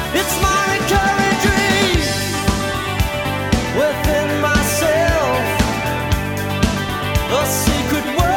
It's my recurring dream within myself, a secret world.